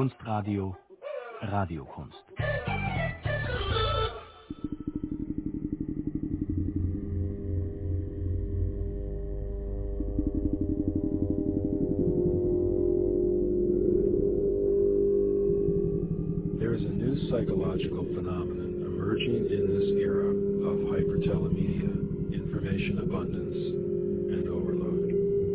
Kunstradio Radiokunst. There is a new psychological phenomenon emerging in this era of hypertelemedia, information abundance, and overload.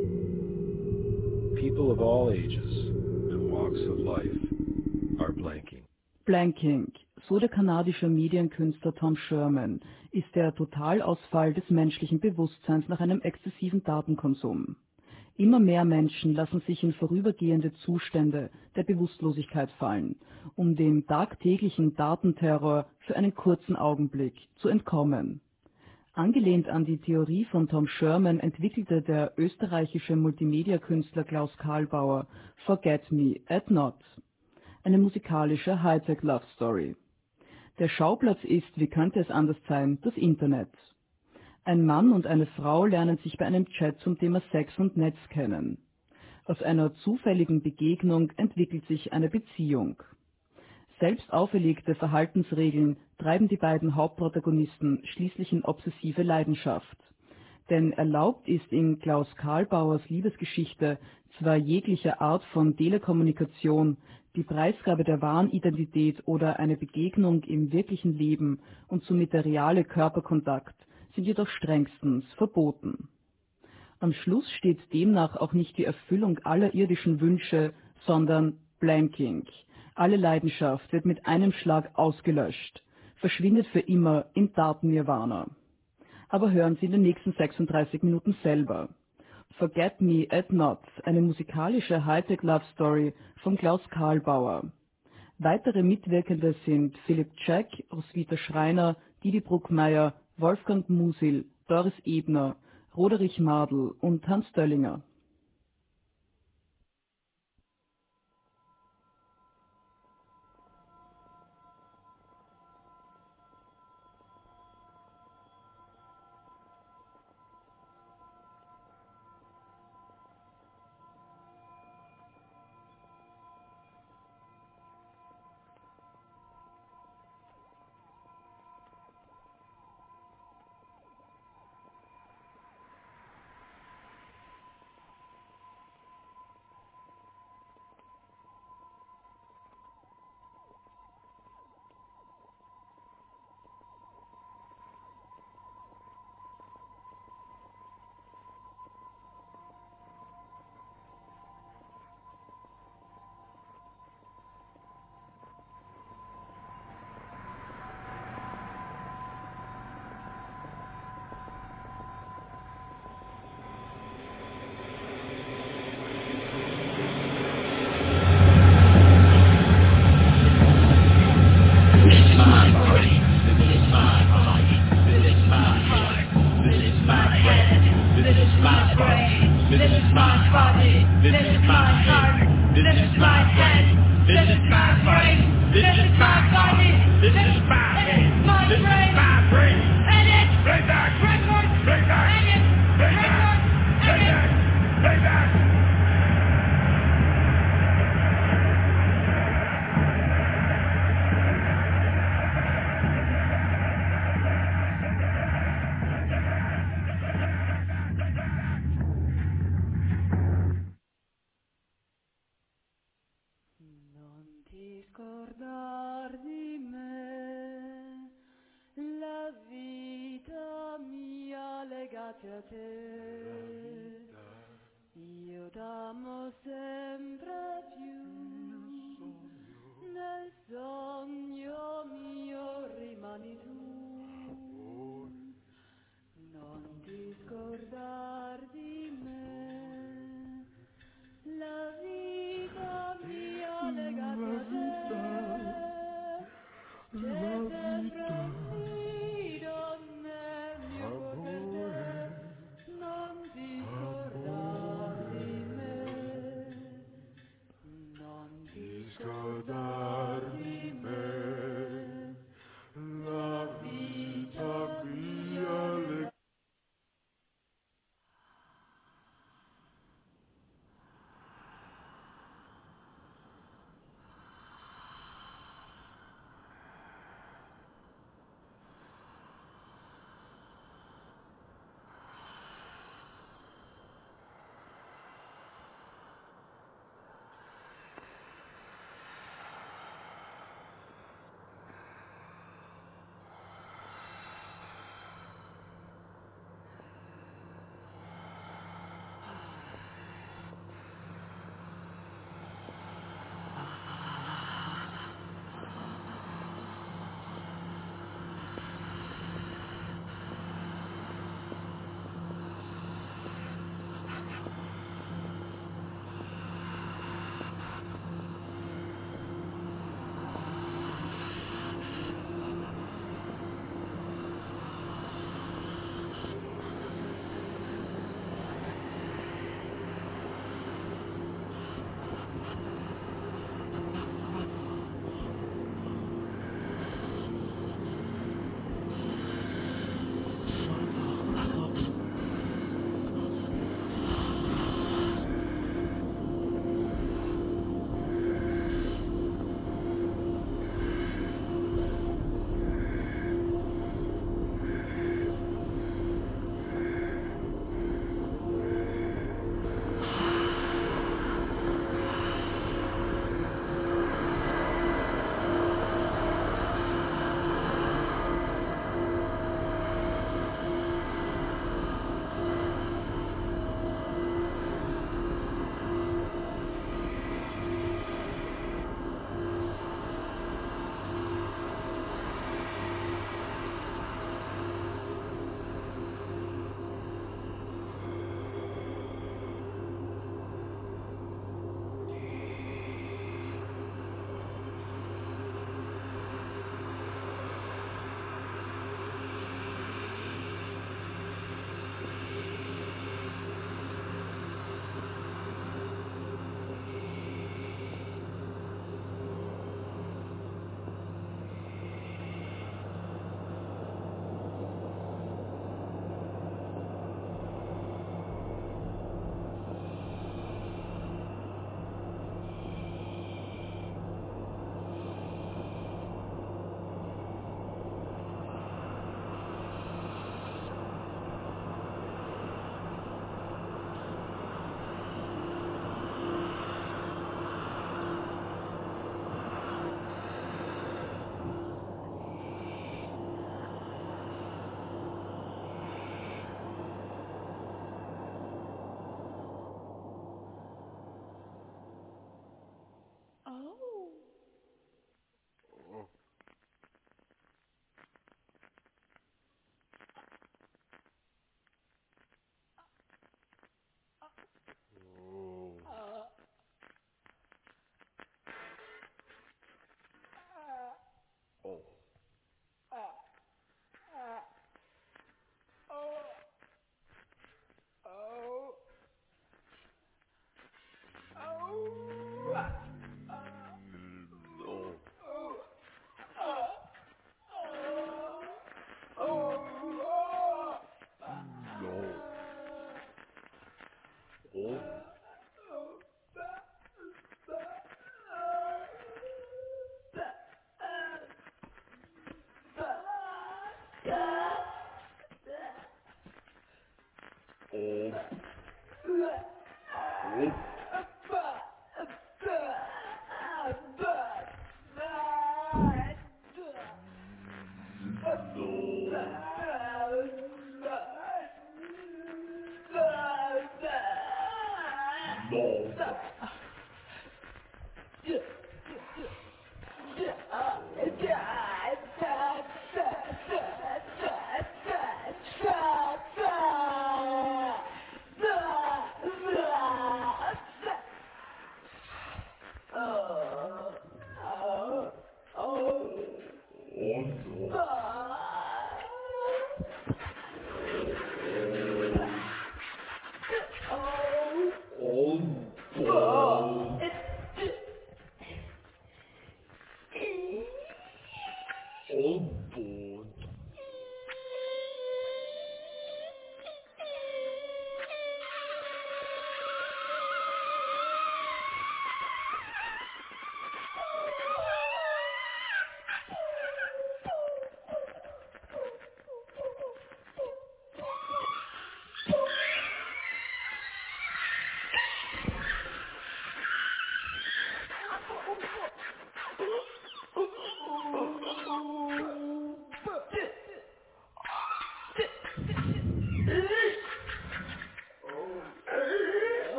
People of all ages and walks of life are blanking. Blanking, so der kanadische Medienkünstler Tom Sherman, ist der Totalausfall des menschlichen Bewusstseins nach einem exzessiven Datenkonsum. Immer mehr Menschen lassen sich in vorübergehende Zustände der Bewusstlosigkeit fallen, um dem tagtäglichen Datenterror für einen kurzen Augenblick zu entkommen. Angelehnt an die Theorie von Tom Sherman entwickelte der österreichische Multimedia-Künstler Klaus Karlbauer Forget Me at Not, eine musikalische Hightech-Love-Story. Der Schauplatz ist, wie könnte es anders sein, das Internet. Ein Mann und eine Frau lernen sich bei einem Chat zum Thema Sex und Netz kennen. Aus einer zufälligen Begegnung entwickelt sich eine Beziehung. Selbst auferlegte Verhaltensregeln treiben die beiden Hauptprotagonisten schließlich in obsessive Leidenschaft. Denn erlaubt ist in Klaus Karlbauers Liebesgeschichte zwar jegliche Art von Telekommunikation, die Preisgabe der wahren Identität oder eine Begegnung im wirklichen Leben und somit der reale Körperkontakt sind jedoch strengstens verboten. Am Schluss steht demnach auch nicht die Erfüllung aller irdischen Wünsche, sondern Blanking. Alle Leidenschaft wird mit einem Schlag ausgelöscht, verschwindet für immer im Daten-Nirvana. Aber hören Sie in den nächsten 36 Minuten selber. Forget Me at Not, eine musikalische Hightech-Love-Story von Klaus Karlbauer. Weitere Mitwirkende sind Philipp Jack, Roswitha Schreiner, Didi Bruckmeier, Wolfgang Musil, Doris Ebner, Roderich Madl und Hans Döllinger.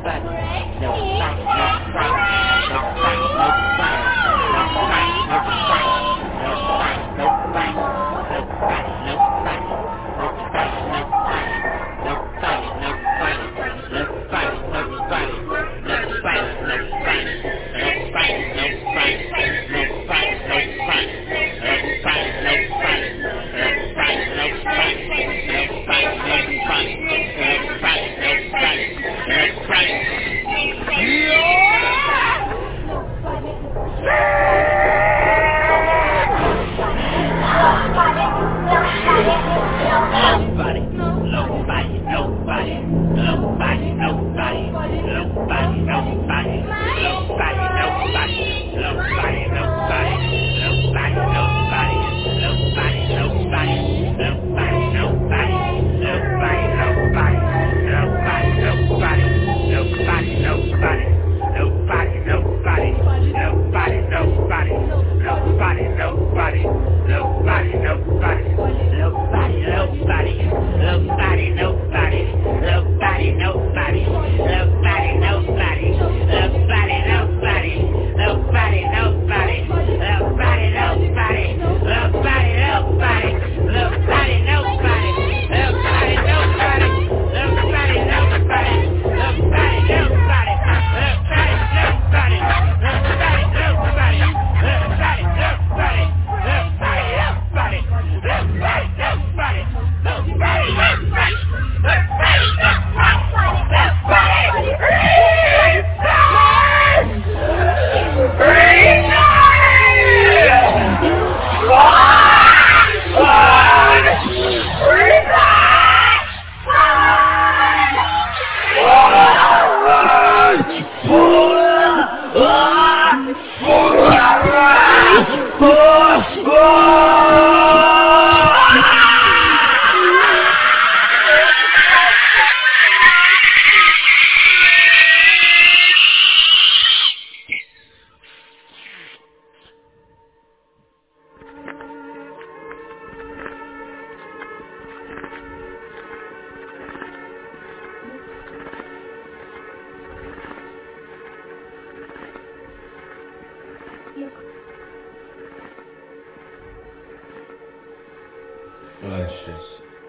Flashes.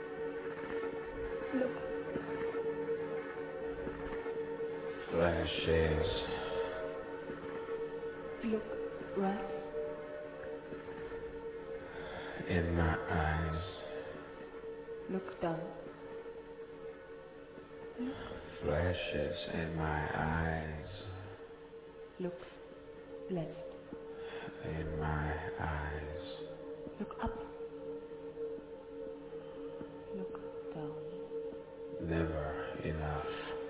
Look. Flashes. Look right. In my eyes. Look down. Flashes in my eyes. Look left. In my eyes. Look up. Look down. Never enough.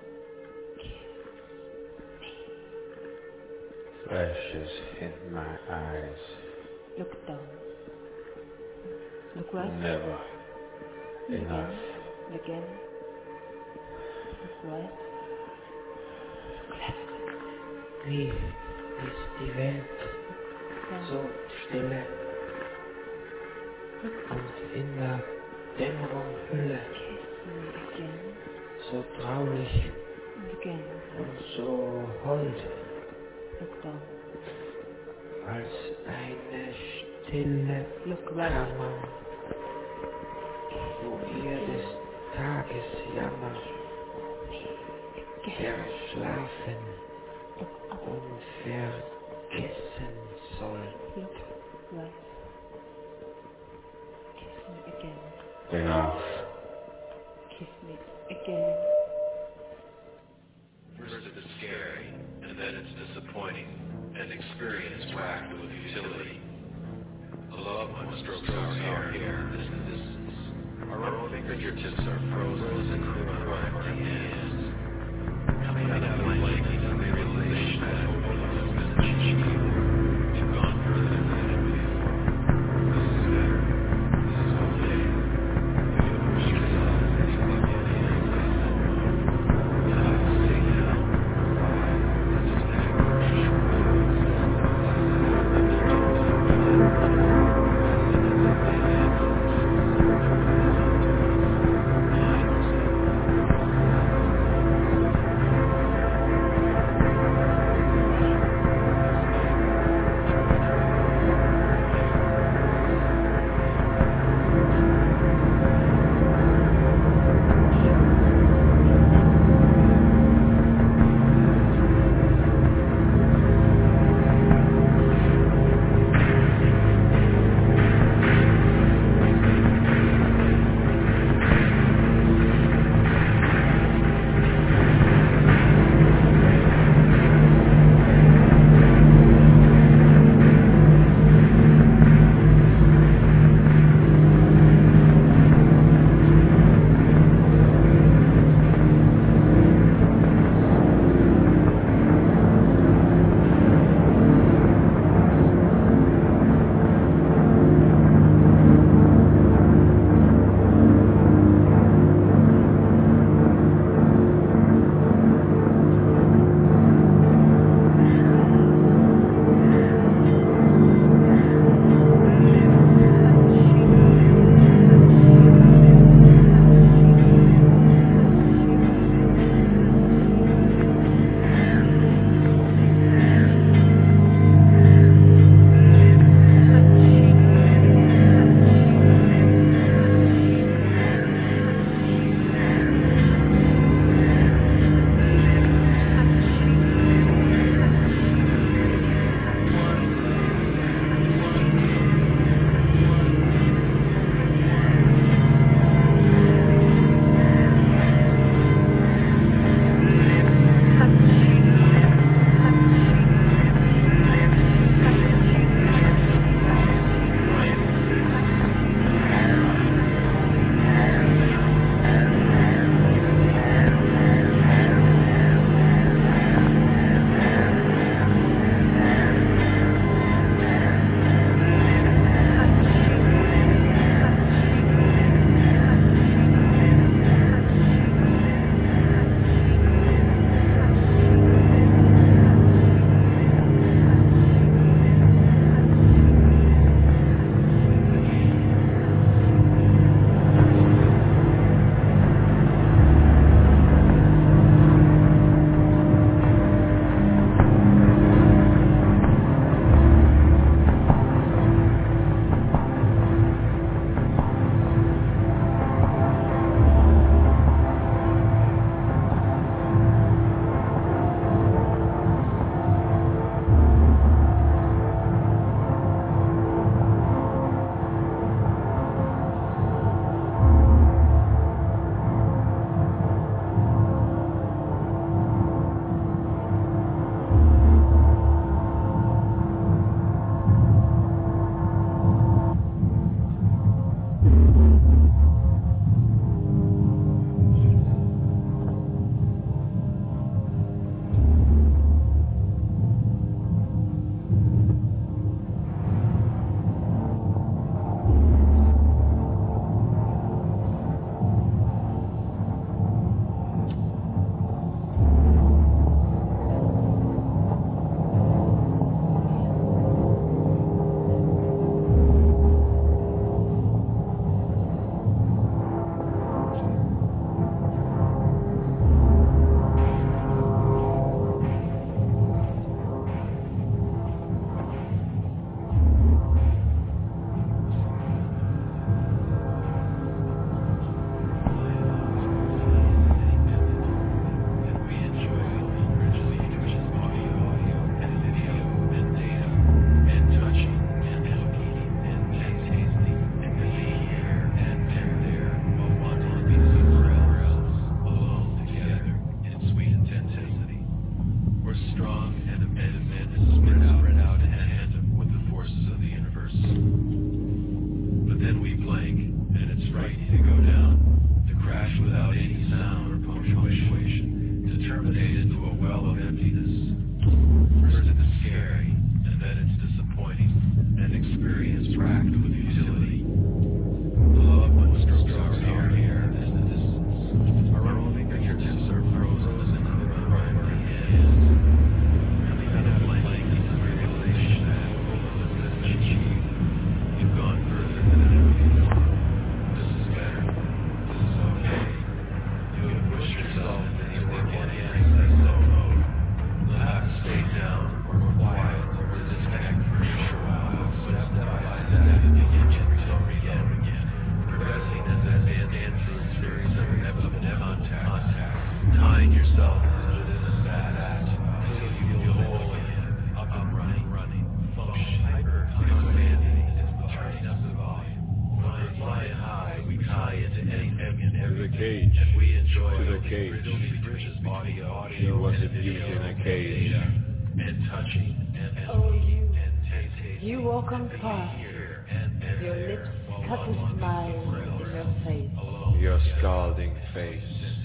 Flashes in my eyes. Look down. Look right. Never enough. Again. Look right. Look left. Wie ist die Welt so stille und in der Dämmerung Hülle Again. so traulich Again. und so hold, Look down. als eine stille Look right. Kammer, wo ihr des Tages Jammer verschlafen und vergessen sollt. Look right. Kiss me again. Enough. Kiss me again. First it's scary, and then it's disappointing, and experience whacked with futility. A loved one strokes our hair, distant distance. Our own fingertips are frozen and cruel empty hands. Coming out of blanking and the realization that hope has been achieved. We've gone further than we had before. This is better. This is okay. We have pushed ourselves and plugged in the end. Now I can stay down. This is cage. He was a beauty in a cage. Oh, you walk on past. Your lips cut a smile in your face. Your scalding face.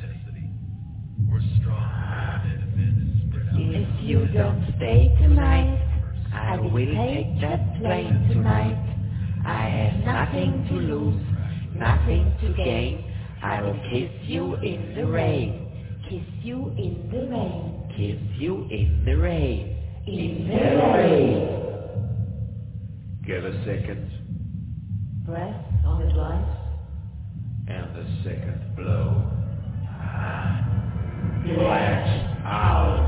If you don't stay tonight, I will take that plane tonight. I have nothing to lose, nothing to gain. I will kiss you in the rain. Kiss you in the rain. Kiss you in the rain. In the rain. Get a second. Breath on the drive. And the second blow. Blast out.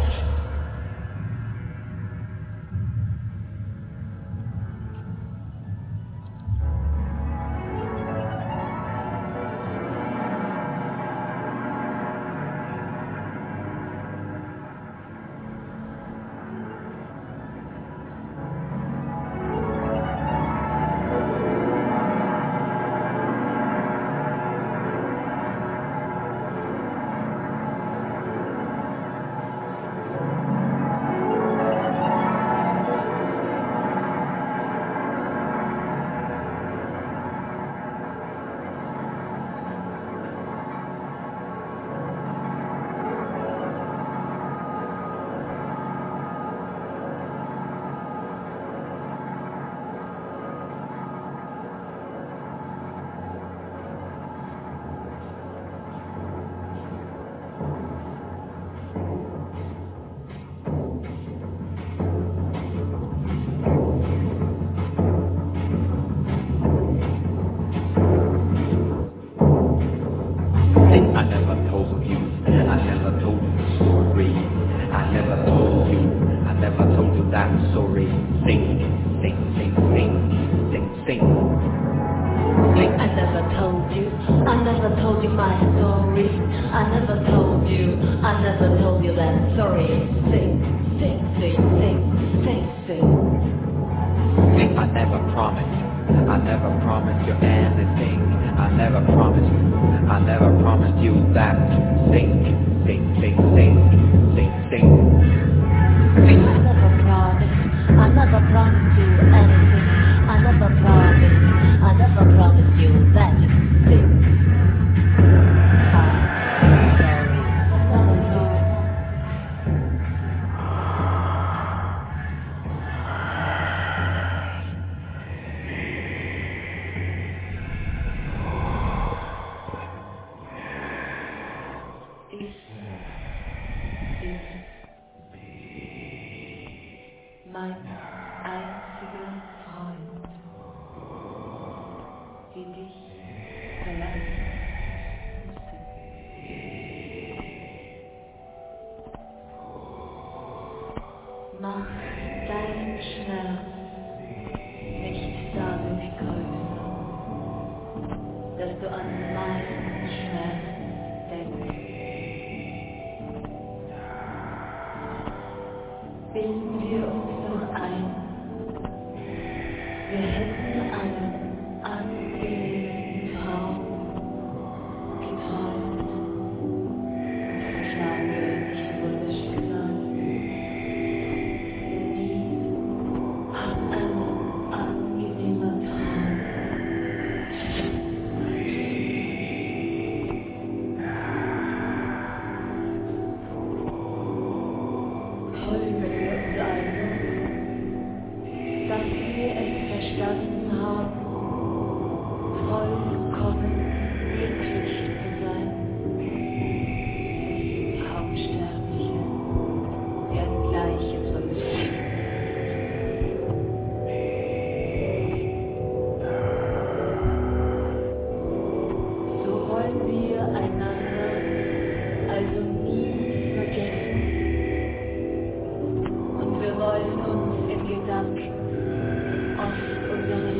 Gedanken aus unserem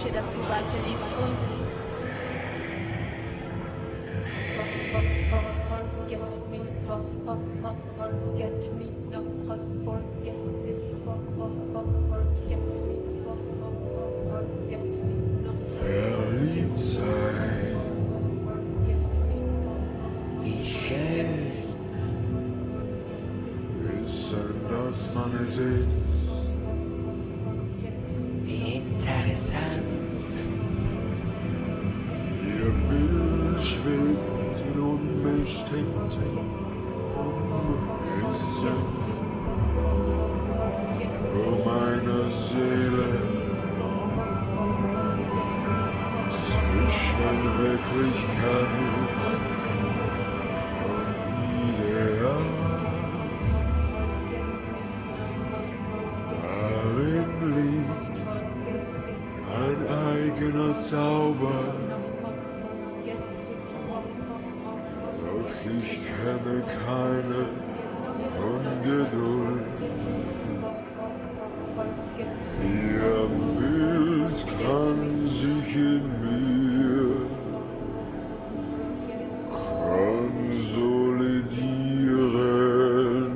wünsche, dass du weiter lebst und verliebt sein, Wie schön, wissen, dass man es ist. wie interessant. Ihr Bild schwebt in unbestimmten Umrissen vor meiner Seele. Zwischen Wirklichkeit und Ideal. Darin liegt ein eigener Zauber. Doch ich kenne keine Ungeduld. Ihr Bild kann sich in mir konsolidieren.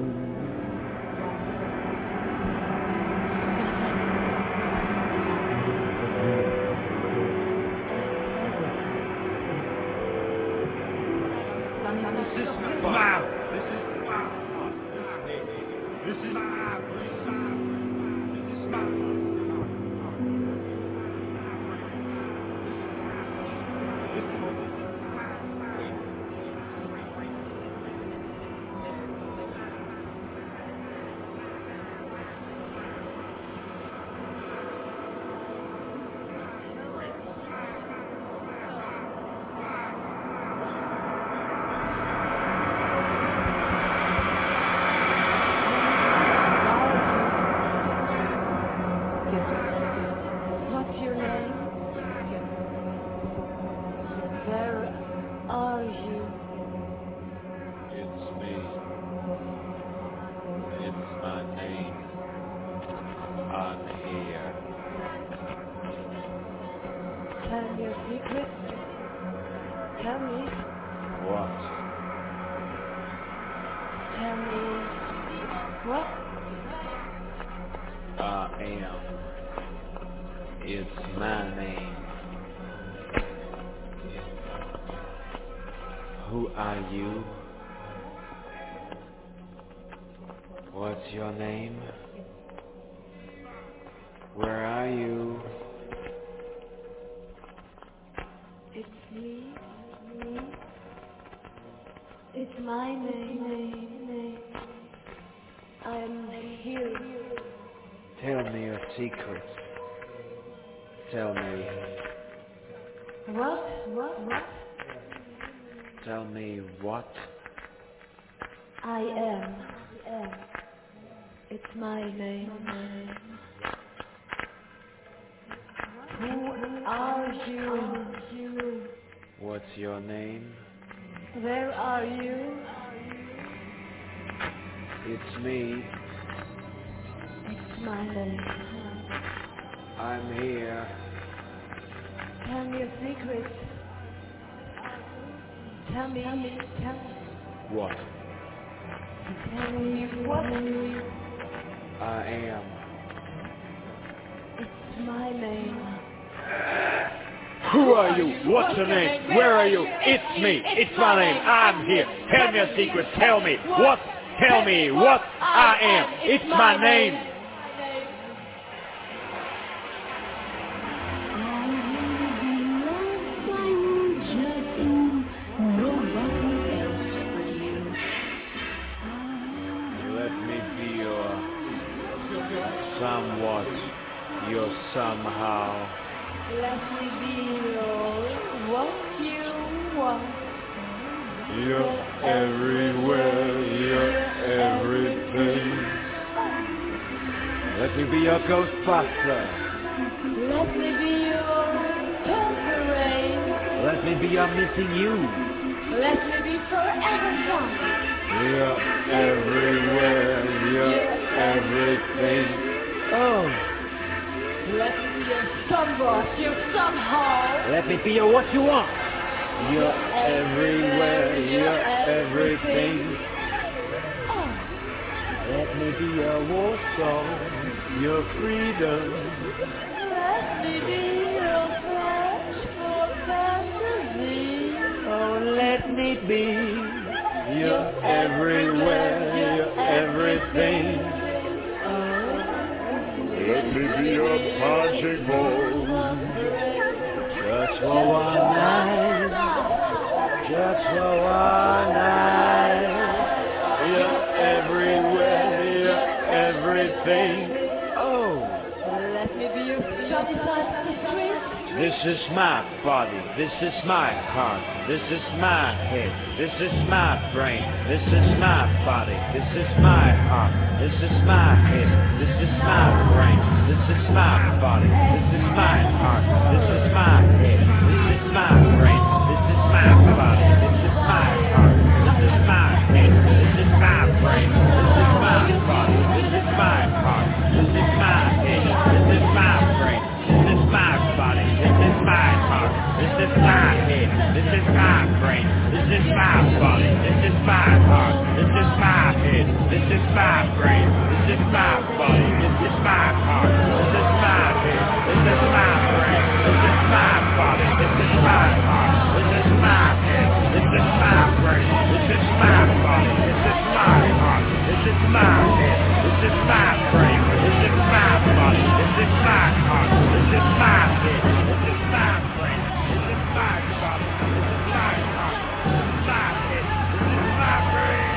what's your name? Where are you? It's me. It's my name. I'm here. Tell me your secret. Tell me. What? Tell me. What? I am. It's my name. Who are you? What's your name? Where are you? It's me. It's my name. I'm here. Tell me your secrets. Tell me. What? Tell me what? I am. It's my name. Who are you? What's your name? Where are you? It's me. It's my name. I'm here. Tell me your secret. Tell me. What? Tell me what? I am. It's my name. Who are you? What's your name? Where are you? It's me. It's my name. I'm here. Tell me a secret. Tell me what? Tell me what I am. It's my name. Let me be your somewhat, your somehow. Let me be what you want. You're everywhere, you're everything. Let me be your Ghostbuster. Let me be your temporary. Let me be your missing you. Let me be forever young. You're everywhere, you're everything. Oh, Let me be your somewhat, your somehow. Let me be your what you want. You're everywhere, you're everything. Let me be your war song, your freedom. Let me be your flash for fantasy. Oh, let me be. You're everywhere, you're everything. Let me be your punching ball. Just for one night. Just for one night. You're everywhere, you're everything. Oh. Let me be your shot inside the street. This is my body, this is my heart, this is my head, this is my brain, this is my body, this is my heart, this is my head, this is my brain, this is my body, this is my heart, this is my head, this is my brain, this is my body, this is my heart, this is my head, this is my brain, this is my body, this is my heart, this is my head, this is my brain, this is my body, this is my heart, this is my head, this is my brain, this is my body, this is my heart, this is my head, this is my brain, this is my body, this is my heart, this is my head, this is my brain, this is my body, this is my heart, this is my head, this is my brain, this is my body, this is my heart, this is my head, this is my brain, this is my body, this is my heart, this is my head, this is my brain, this is my body, this is my heart, this is my head, this is my brain.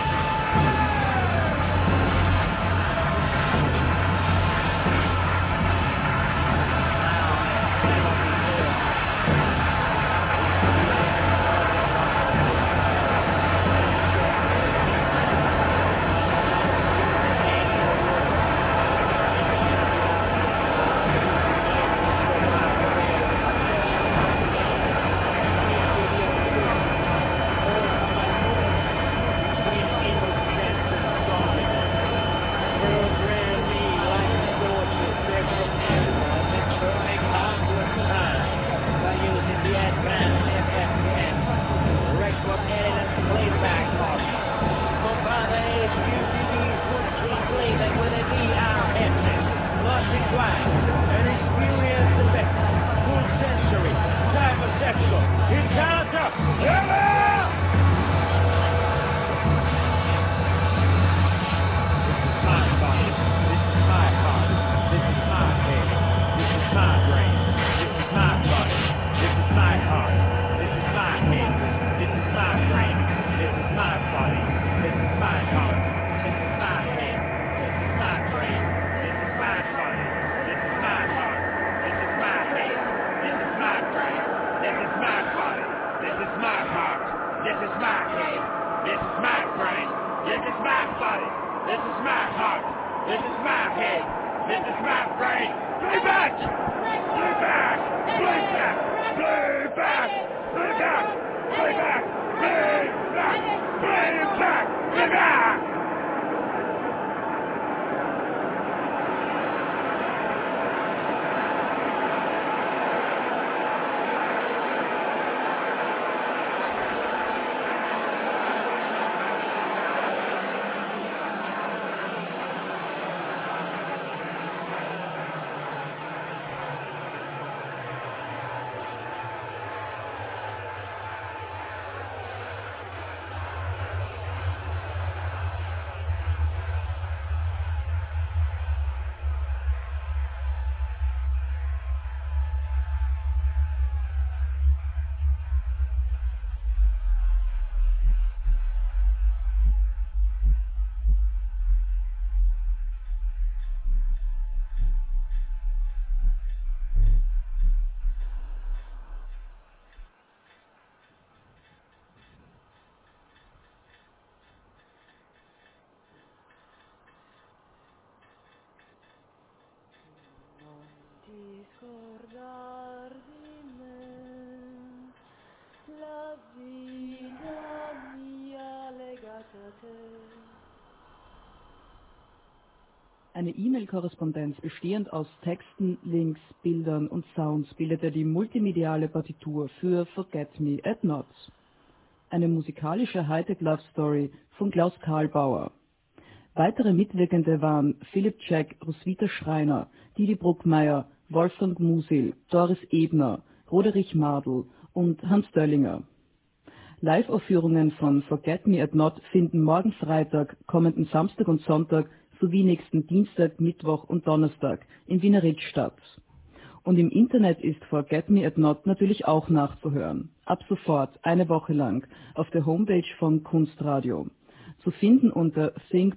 Eine E-Mail-Korrespondenz bestehend aus Texten, Links, Bildern und Sounds bildete die multimediale Partitur für Forget Me at Not. Eine musikalische Hightech-Love-Story von Klaus Karlbauer. Weitere Mitwirkende waren Philipp Jack, Roswitha Schreiner, Didi Bruckmeier, Wolfgang Musil, Doris Ebner, Roderich Madl und Hans Döllinger. Live-Aufführungen von Forget Me at Not finden morgen Freitag, kommenden Samstag und Sonntag sowie nächsten Dienstag, Mittwoch und Donnerstag in Wiener Ritz statt. Und im Internet ist Forget Me at Not natürlich auch nachzuhören. Ab sofort, eine Woche lang, auf der Homepage von Kunstradio. Zu finden unter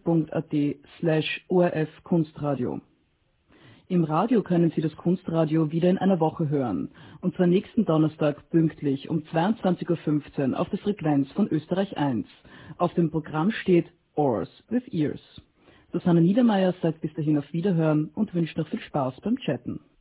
think.at/ORF-Kunstradio. Im Radio können Sie das Kunstradio wieder in einer Woche hören. Und zwar nächsten Donnerstag pünktlich um 22:15 Uhr auf der Frequenz von Österreich 1. Auf dem Programm steht Oars with Ears. Susanne Niedermeyer sagt bis dahin auf Wiederhören und wünscht noch viel Spaß beim Chatten.